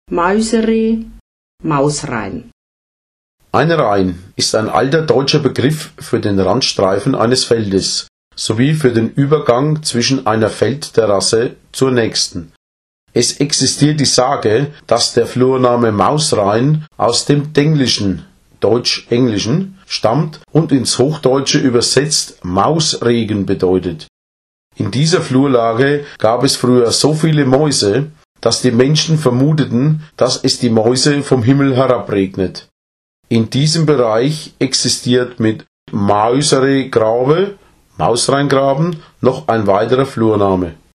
Mäusereh, Mausrein. Ein Rain ist ein alter deutscher Begriff für den Randstreifen eines Feldes sowie für den Übergang zwischen einer Feldterrasse zur nächsten. Es existiert die Sage, dass der Flurname Mausrein aus dem Denglischen (Deutsch-Englischen) stammt und ins Hochdeutsche übersetzt Mausregen bedeutet. In dieser Flurlage gab es früher so viele Mäuse, dass die Menschen vermuteten, dass es die Mäuse vom Himmel herabregnet. In diesem Bereich existiert mit Mäusereh Grabe, Mausreingraben, noch ein weiterer Flurname